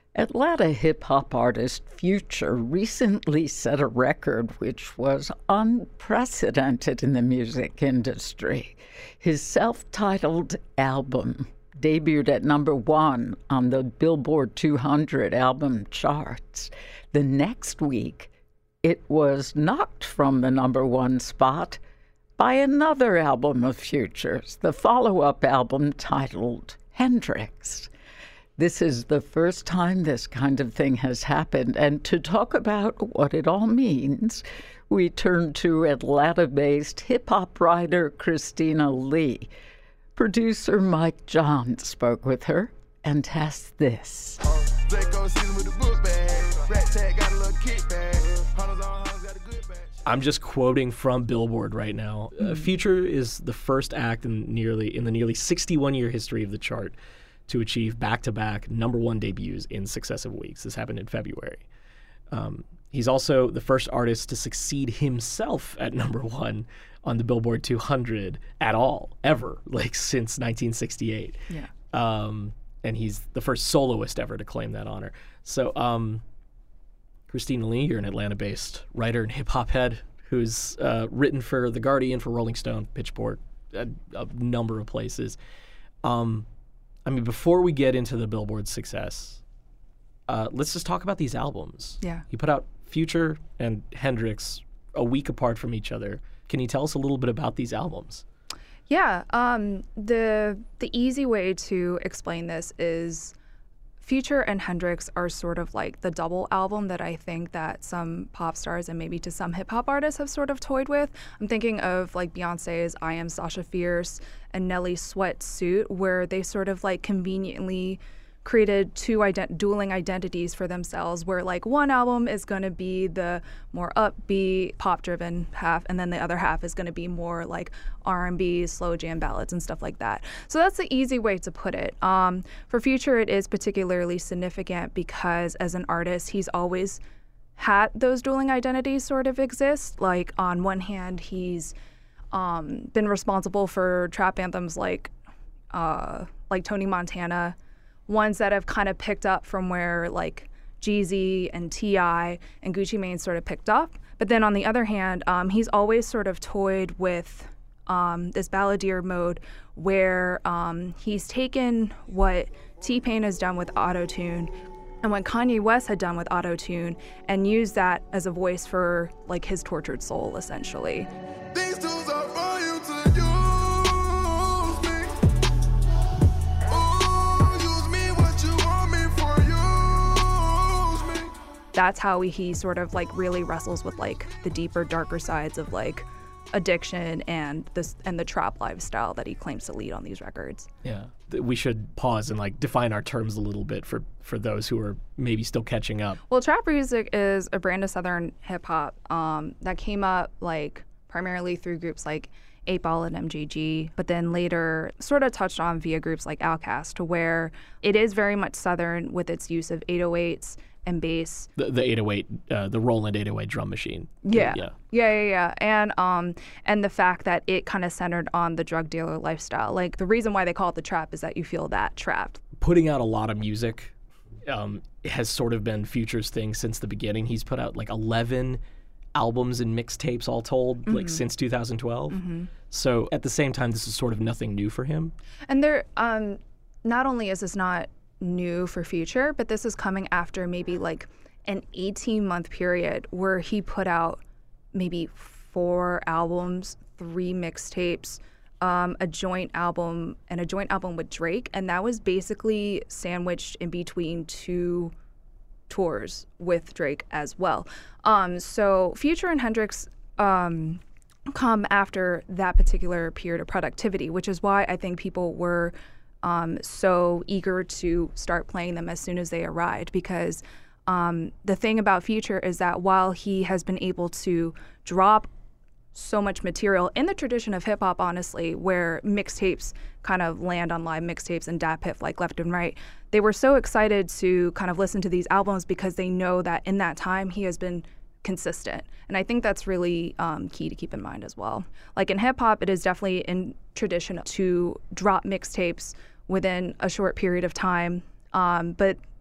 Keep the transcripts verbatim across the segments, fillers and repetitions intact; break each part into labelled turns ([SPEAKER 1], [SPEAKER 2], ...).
[SPEAKER 1] Atlanta hip-hop artist Future recently set a record which was unprecedented in the music industry. His self-titled album debuted at number one on the Billboard two hundred album charts. The next week, it was knocked from the number one spot by another album of Future's, the follow-up album titled Hendrix. This is the first time this kind of thing has happened, and to talk about what it all means, we turn to Atlanta-based hip-hop writer Christina Lee. Producer Mike John spoke with her and has this.
[SPEAKER 2] I'm just quoting from Billboard right now. Mm. Uh, Future is the first act in nearly in the nearly sixty-one year history of the chart to achieve back-to-back number one debuts in successive weeks. This happened in February. Um, he's also the first artist to succeed himself at number one on the Billboard two hundred at all, ever, like since nineteen sixty-eight.
[SPEAKER 3] Yeah.
[SPEAKER 2] Um, and he's the first soloist ever to claim that honor. So, um, Christina Lee, you're an Atlanta-based writer and hip-hop head who's uh, written for The Guardian, for Rolling Stone, Pitchfork, a, a number of places. Um, I mean, before we get into the Billboard success, uh, let's just talk about these albums.
[SPEAKER 3] Yeah.
[SPEAKER 2] You put out Future and Hendrix a week apart from each other. Can you tell us a little bit about these albums?
[SPEAKER 3] Yeah. Um, the the easy way to explain this is Future and Hendrix are sort of like the double album that I think that some pop stars and maybe to some hip hop artists have sort of toyed with. I'm thinking of like Beyonce's I Am Sasha Fierce and Nelly's Sweatsuit, where they sort of like conveniently created two ident- dueling identities for themselves, where like one album is going to be the more upbeat, pop-driven half, and then the other half is going to be more like R and B, slow jam ballads and stuff like that. So that's the easy way to put it. Um, for Future, it is particularly significant because as an artist, he's always had those dueling identities sort of exist. Like on one hand, he's um, been responsible for trap anthems like uh, like Tony Montana, ones that have kind of picked up from where like Jeezy and T I and Gucci Mane sort of picked up. But then on the other hand, um, he's always sort of toyed with um, this balladeer mode where um, he's taken what T-Pain has done with auto-tune and what Kanye West had done with auto-tune and used that as a voice for like his tortured soul, essentially.
[SPEAKER 4] These tools are for you to use.
[SPEAKER 3] That's how he sort of like really wrestles with like the deeper, darker sides of like addiction and this and the trap lifestyle that he claims to lead on these records.
[SPEAKER 2] Yeah, we should pause and like define our terms a little bit for for those who are maybe still catching up.
[SPEAKER 3] Well, trap music is a brand of Southern hip hop um, that came up like primarily through groups like eight ball and M G G, but then later sort of touched on via groups like Outkast, to where it is very much Southern with its use of eight oh eights and bass.
[SPEAKER 2] The, the eight oh eight, uh, the Roland eight oh eight drum machine.
[SPEAKER 3] Yeah.
[SPEAKER 2] Yeah,
[SPEAKER 3] yeah, yeah, yeah. And, um, and the fact that it kind of centered on the drug dealer lifestyle. Like, the reason why they call it the trap is that you feel that trapped.
[SPEAKER 2] Putting out a lot of music um, has sort of been Future's thing since the beginning. He's put out like eleven albums and mixtapes all told, mm-hmm. like since two thousand twelve. Mm-hmm. So at the same time, this is sort of nothing new for him.
[SPEAKER 3] And there, um, not only is this not new for Future, but this is coming after maybe like an eighteen month period where he put out maybe four albums, three mixtapes, um, a joint album, and a joint album with Drake. And that was basically sandwiched in between two tours with Drake as well. Um, so Future and Hendrix um, come after that particular period of productivity, which is why I think people were Um, so eager to start playing them as soon as they arrived, because um, the thing about Future is that while he has been able to drop so much material in the tradition of hip hop, honestly, where mixtapes kind of land on live mixtapes and D A P I F like left and right, they were so excited to kind of listen to these albums because they know that in that time he has been consistent. And I think that's really um, key to keep in mind as well. Like in hip hop, it is definitely in tradition to drop mixtapes within a short period of time. Um, but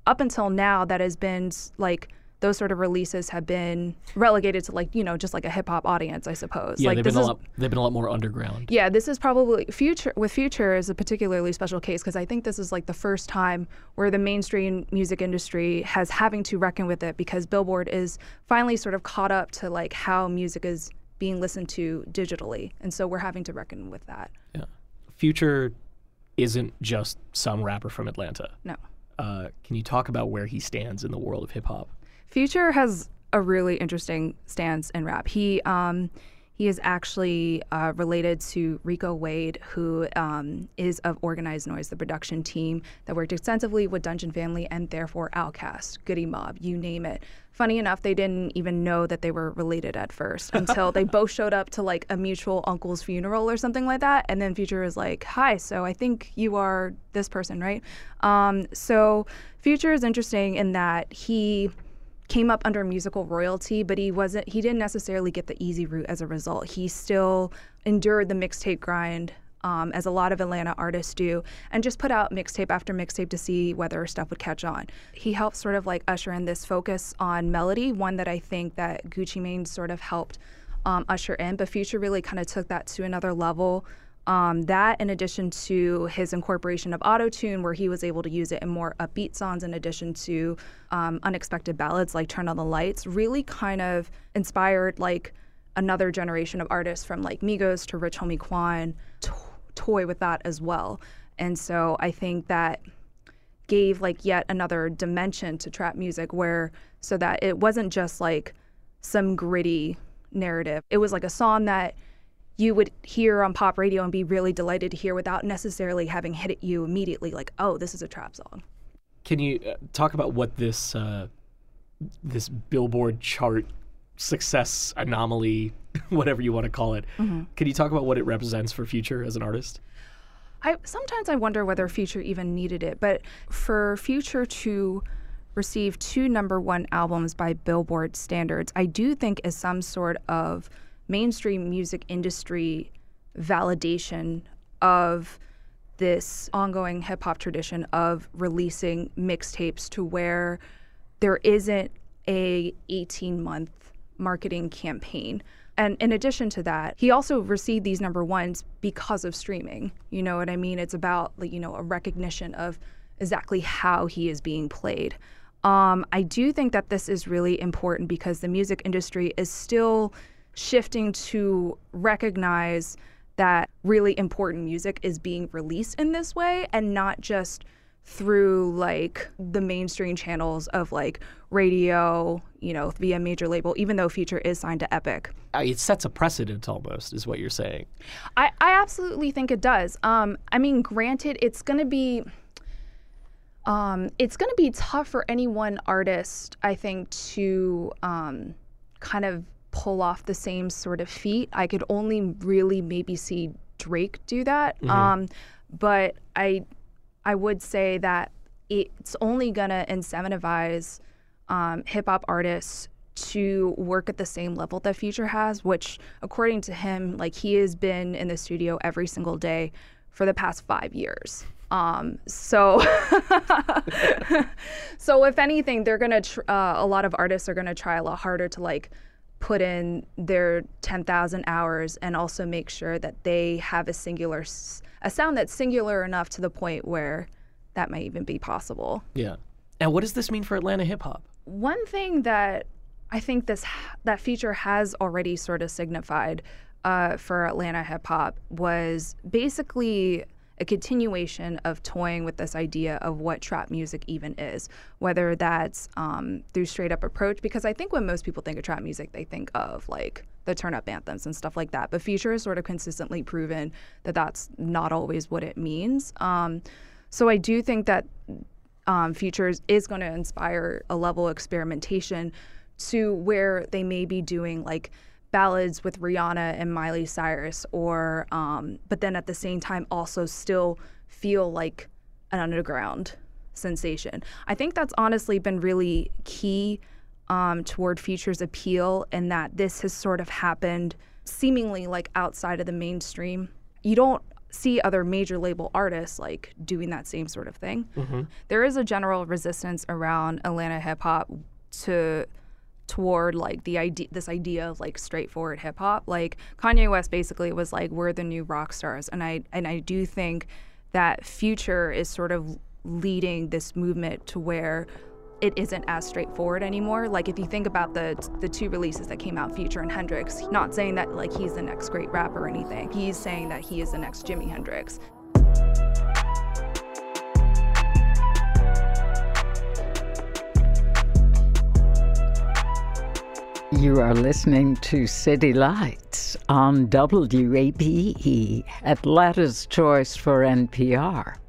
[SPEAKER 3] up until now, that has been like those sort of releases have been relegated to like, you know, just like a hip hop audience, I suppose.
[SPEAKER 2] Yeah,
[SPEAKER 3] like,
[SPEAKER 2] they've
[SPEAKER 3] this
[SPEAKER 2] been a
[SPEAKER 3] is,
[SPEAKER 2] lot. They've been a lot more underground.
[SPEAKER 3] Yeah, this is probably Future. With Future is a particularly special case because I think this is like the first time where the mainstream music industry has having to reckon with it because Billboard is finally sort of caught up to like how music is being listened to digitally, and so we're having to reckon with that.
[SPEAKER 2] Yeah, Future isn't just some rapper from Atlanta.
[SPEAKER 3] No.
[SPEAKER 2] Uh, can you talk about where he stands in the world of hip hop?
[SPEAKER 3] Future has a really interesting stance in rap. He um, he is actually uh, related to Rico Wade, who um, is of Organized Noise, the production team that worked extensively with Dungeon Family and therefore Outkast, Goody Mob, you name it. Funny enough, they didn't even know that they were related at first until they both showed up to like a mutual uncle's funeral or something like that. And then Future was like, hi, so I think you are this person, right? Um, so Future is interesting in that he came up under musical royalty, but he wasn't, he didn't necessarily get the easy route as a result. He still endured the mixtape grind, um, as a lot of Atlanta artists do, and just put out mixtape after mixtape to see whether stuff would catch on. He helped sort of like usher in this focus on melody, one that I think that Gucci Mane sort of helped um, usher in, but Future really kind of took that to another level. Um, that, in addition to his incorporation of auto-tune, where he was able to use it in more upbeat songs, in addition to um, unexpected ballads like Turn on the Lights, really kind of inspired like another generation of artists from like Migos to Rich Homie Quan to toy with that as well. And so I think that gave like yet another dimension to trap music, where so that it wasn't just like some gritty narrative. It was like a song that you would hear on pop radio and be really delighted to hear without necessarily having hit at you immediately like, oh, this is a trap song.
[SPEAKER 2] Can you uh, talk about what this uh, this Billboard chart success anomaly, whatever you want to call it, mm-hmm. Can you talk about what it represents for Future as an artist?
[SPEAKER 3] I sometimes I wonder whether Future even needed it, but for Future to receive two number one albums by Billboard standards, I do think is some sort of mainstream music industry validation of this ongoing hip-hop tradition of releasing mixtapes to where there isn't a eighteen-month marketing campaign. And in addition to that, he also received these number ones because of streaming. You know what I mean? It's about, like, you know, a recognition of exactly how he is being played. Um, I do think that this is really important because the music industry is still shifting to recognize that really important music is being released in this way and not just through like the mainstream channels of like radio, you know, via major label, even though Future is signed to Epic.
[SPEAKER 2] It sets a precedent almost, is what you're saying.
[SPEAKER 3] I, I absolutely think it does. Um, I mean, granted, it's going to be um, it's going to be tough for any one artist, I think, to um, kind of pull off the same sort of feat. I could only really maybe see Drake do that. Mm-hmm. Um, but I I would say that it's only gonna incentivize um, hip hop artists to work at the same level that Future has, which according to him, like he has been in the studio every single day for the past five years. Um, so, so if anything, they're gonna tr- uh, a lot of artists are gonna try a lot harder to like put in their ten thousand hours and also make sure that they have a singular, a sound that's singular enough to the point where that might even be possible.
[SPEAKER 2] Yeah. And what does this mean for Atlanta hip hop?
[SPEAKER 3] One thing that I think this that Future has already sort of signified uh, for Atlanta hip hop was basically a continuation of toying with this idea of what trap music even is, whether that's um, through straight up approach, because I think when most people think of trap music, they think of like the turn up anthems and stuff like that. But Future has sort of consistently proven that that's not always what it means. Um, so I do think that um, Future is going to inspire a level of experimentation to where they may be doing like ballads with Rihanna and Miley Cyrus, or um, but then at the same time also still feel like an underground sensation. I think that's honestly been really key um, toward Future's appeal, in that this has sort of happened seemingly like outside of the mainstream. You don't see other major label artists like doing that same sort of thing.
[SPEAKER 2] Mm-hmm.
[SPEAKER 3] There is a general resistance around Atlanta hip hop to toward like the idea, this idea of like straightforward hip hop. Like Kanye West basically was like, we're the new rock stars, and I and I do think that Future is sort of leading this movement to where it isn't as straightforward anymore. Like if you think about the the two releases that came out, Future and Hendrix, not saying that like he's the next great rapper or anything. He's saying that he is the next Jimi Hendrix.
[SPEAKER 1] You are listening to City Lights on W A B E, Atlanta's Choice for N P R.